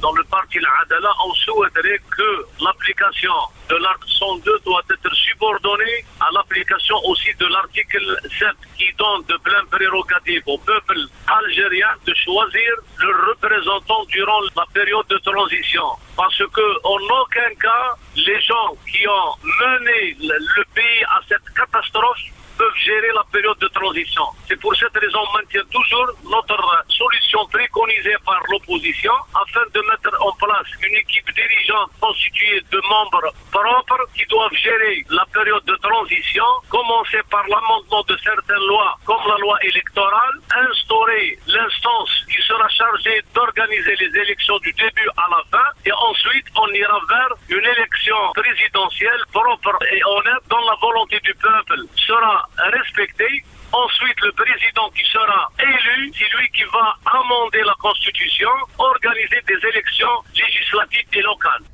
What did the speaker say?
dans le parti Al-Adala, on souhaiterait que l'application de l'article 102 doit être subordonnée à l'application aussi de l'article 7 qui donne de pleines prérogatives au peuple algérien de choisir le représentant durant la période de transition. Parce que en aucun cas, les gens qui ont mené le pays à cette catastrophe peuvent gérer la période de transition. C'est pour cette raison qu'on maintient toujours notre solution préconisée par l'opposition afin de mettre en place une équipe dirigeante constituée de membres propres qui doivent gérer la période de transition, commencer par l'amendement de certaines lois comme la loi électorale, instaurer l'instance qui sera chargée d'organiser les élections du début à la fin et ensuite on ira vers une élection présidentielle propre et honnête dont la volonté du peuple sera respectée. Ensuite, le président qui sera élu, c'est lui qui va amender la Constitution, organiser des élections législatives et locales.